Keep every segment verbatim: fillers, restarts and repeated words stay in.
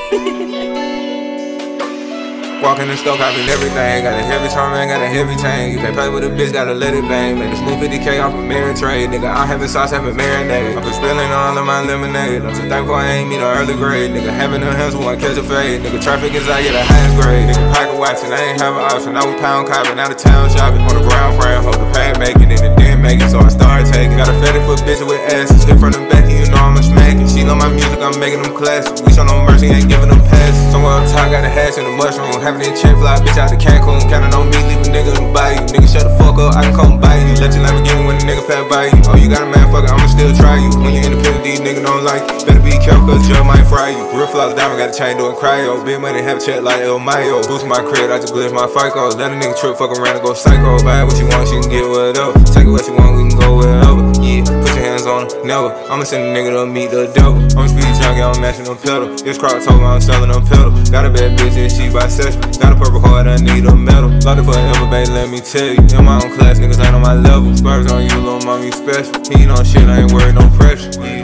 Walking the store, copping everything. Got a heavy charm, man, got a heavy chain. You can't play with a bitch, gotta let it bang. Made a smooth fifty K off a married trade. Nigga, I'm having sauce, having marinade. I've been spilling all of my lemonade. I'm so thankful I ain't meet an early grade. Nigga, having them hands when I catch a fade. Nigga, traffic is I get a highest grade. Nigga, pocket watching, I ain't have an option. I was pound copping, out of town shopping. On the ground frame, hold the pad making it, and then make it, so I started taking. Got a fatty foot bitch with asses. Hit from the back, and you know I'm a smacking. She love my music, I'm making them classics. We show no mercy, ain't giving them passes. Somewhere up top, got a hash in the mushroom. Having it check fly, bitch out of Cancun. Counting on me, leave a nigga in the bayou. Nigga, shut the fuck up, I can come buy you. Let your Lamborghini when the nigga pass by you. Oh, you got a man, fuck it, I'ma still try you. When you independent, these niggas don't like you. Better be careful, cause jail might fry you. Real flawless diamond, got a chain doing cryo. Big money, have a check like El Mayo. Boost my credit, I just glitch my FICO. Let a nigga trip, fuck around and go psycho. Buy what you want, you can get whatever. Take it what you want, we can go wherever. Yeah, put your hands on it, never. I'ma send a nigga to meet the devil. I'm a speed junkie, I'm matching them pedal. This crowd told me I'm selling them pedal. Got a bad bitch and she bisexual. Got a purple heart, I need a medal. Locked it forever, baby, let me tell you. In my own class, niggas ain't on my level. Spurs on you, little mommy special. He ain't on shit, I ain't worried, no pressure. Yeah.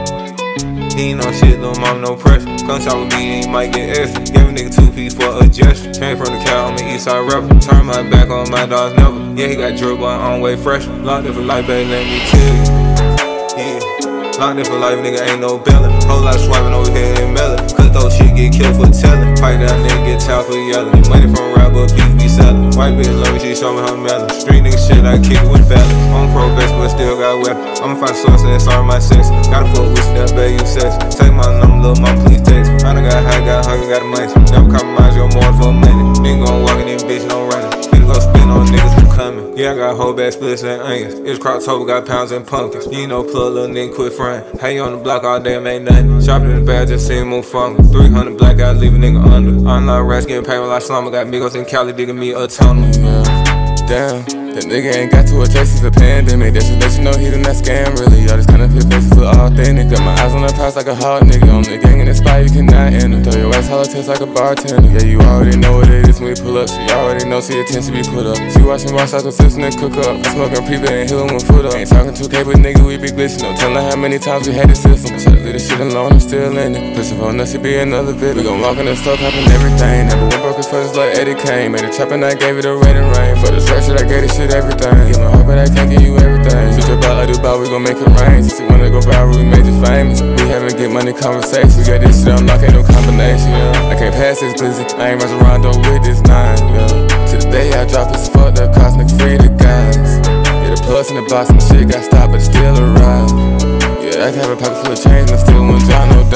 He ain't on shit, little mama, no pressure. Come shop with me and you might get extra. Gave a nigga two piece for a gesture. Came from the cow, I'm an east side rapper. Turn my back on my dogs, never. Yeah, he got drip, but I'm way fresher. Locked it for life, baby, let me tell you. Yeah. Locked it for life, nigga, ain't no bellin'. Whole lot of swiping over here in melon. Cut those shit, get killed for tellin'. Fight down, nigga, get town for yellin'. Money from rap, but peace be sellin'. White bitch love me, she show me her melon. Street nigga shit, I kick it with fellas. On probation, but still got weapons. I'ma find source and sorry my sex. Gotta fuck with that baby, you sex. Take my number, little mom, please text. I done got high, got hungry, got the money. Never compromise your more for money. Nigga gon' walk in this bitch, no running. Finna go spin on niggas who coming. Yeah, I got whole bag splits and onions. It's Croctober, got pounds and pumpkins. You know, plug, little nigga, quit frontin'. How you on the block all day, ain't nothing. Shopping in the bag, just seeing move fungus. three hundred black out, leave a nigga under. Online rats getting paid while I slumber. Got Migos in Cali digging me a tunnel. Yeah. Damn, that nigga ain't got to adjust since the pandemic. That should let you know he done that scam, really. Y'all just kinda fit faces look authentic. Got my eyes on the prize like a hard nigga. On the gang in the spot, you cannot enter. Throw your ass hollow taste like a bartender. Yeah, you already know what it is when we pull up. She already know, see attention be put up. She watching watch out the system and cook up. I'm smoking pre-vet and healing with foot up. Ain't talking two K, but nigga, we be glitching. No telling how many times we had the system. Try to leave this shit alone, I'm still in it. Push up on us, it be another vid. We gon' walk in the store, poppin' everything. Never one broke his first like Eddie Kane. Made a trap and I gave it a red and rain. For the stretch that I gave this shit everything. Give my heart, but I can't give you everything. Switch your ball, I do ball, we gon' make it rain. Since you wanna go viral, we made you famous. We haven't get money conversations. We got this shit unlocked, ain't no combination, yeah. I can't pass this glizzy, I ain't rushing around, don't with this nine, yeah. To the day I drop this fucked up cosmic free to guys. Yeah, the plus in the box, my shit got stopped, but it still arrived. Yeah, I can have a pocket full of change, and I still won't drop no